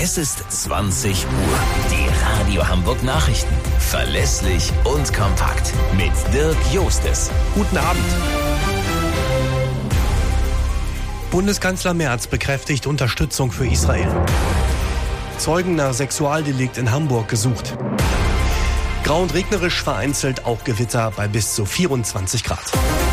Es ist 20 Uhr. Die Radio Hamburg Nachrichten. Verlässlich und kompakt. Mit Dirk Jostes. Guten Abend. Bundeskanzler Merz bekräftigt Unterstützung für Israel. Zeugen nach Sexualdelikt in Hamburg gesucht. Grau und regnerisch, vereinzelt auch Gewitter bei bis zu 24 Grad.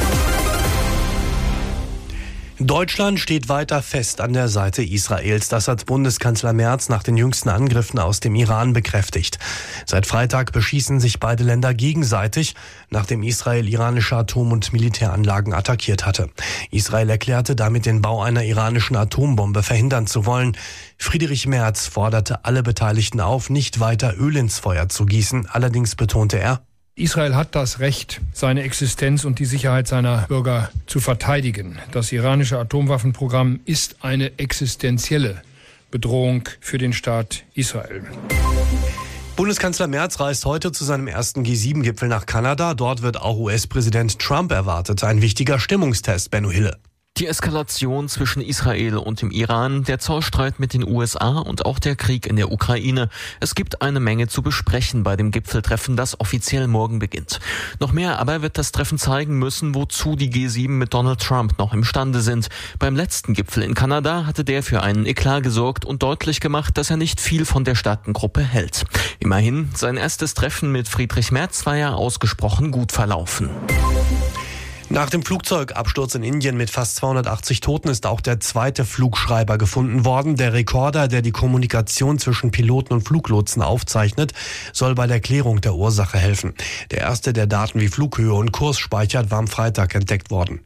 Deutschland steht weiter fest an der Seite Israels. Das hat Bundeskanzler Merz nach den jüngsten Angriffen aus dem Iran bekräftigt. Seit Freitag beschießen sich beide Länder gegenseitig, nachdem Israel iranische Atom- und Militäranlagen attackiert hatte. Israel erklärte damit den Bau einer iranischen Atombombe verhindern zu wollen. Friedrich Merz forderte alle Beteiligten auf, nicht weiter Öl ins Feuer zu gießen. Allerdings betonte er: Israel hat das Recht, seine Existenz und die Sicherheit seiner Bürger zu verteidigen. Das iranische Atomwaffenprogramm ist eine existenzielle Bedrohung für den Staat Israel. Bundeskanzler Merz reist heute zu seinem ersten G7-Gipfel nach Kanada. Dort wird auch US-Präsident Trump erwartet. Ein wichtiger Stimmungstest, Benno Hille. Die Eskalation zwischen Israel und dem Iran, der Zollstreit mit den USA und auch der Krieg in der Ukraine. Es gibt eine Menge zu besprechen bei dem Gipfeltreffen, das offiziell morgen beginnt. Noch mehr aber wird das Treffen zeigen müssen, wozu die G7 mit Donald Trump noch imstande sind. Beim letzten Gipfel in Kanada hatte der für einen Eklat gesorgt und deutlich gemacht, dass er nicht viel von der Staatengruppe hält. Immerhin, sein erstes Treffen mit Friedrich Merz war ja ausgesprochen gut verlaufen. Nach dem Flugzeugabsturz in Indien mit fast 280 Toten ist auch der zweite Flugschreiber gefunden worden. Der Rekorder, der die Kommunikation zwischen Piloten und Fluglotsen aufzeichnet, soll bei der Klärung der Ursache helfen. Der erste, der Daten wie Flughöhe und Kurs speichert, war am Freitag entdeckt worden.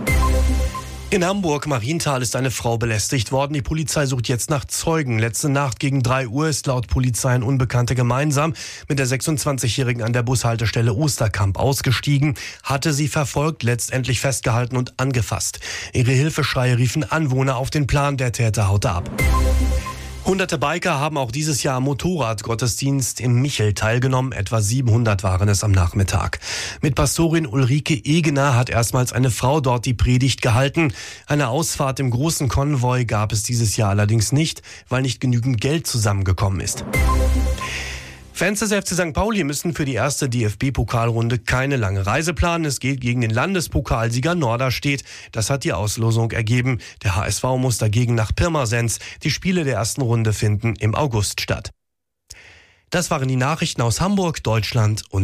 In Hamburg-Marienthal ist eine Frau belästigt worden. Die Polizei sucht jetzt nach Zeugen. Letzte Nacht gegen 3 Uhr ist laut Polizei ein Unbekannter gemeinsam mit der 26-Jährigen an der Bushaltestelle Osterkamp ausgestiegen, hatte sie verfolgt, letztendlich festgehalten und angefasst. Ihre Hilfeschreie riefen Anwohner auf den Plan, der Täter haute ab. Hunderte Biker haben auch dieses Jahr am Motorradgottesdienst in Michel teilgenommen. Etwa 700 waren es am Nachmittag. Mit Pastorin Ulrike Egener hat erstmals eine Frau dort die Predigt gehalten. Eine Ausfahrt im großen Konvoi gab es dieses Jahr allerdings nicht, weil nicht genügend Geld zusammengekommen ist. Fans des FC St. Pauli müssen für die erste DFB-Pokalrunde keine lange Reise planen. Es geht gegen den Landespokalsieger Norderstedt. Das hat die Auslosung ergeben. Der HSV muss dagegen nach Pirmasens. Die Spiele der ersten Runde finden im August statt. Das waren die Nachrichten aus Hamburg, Deutschland und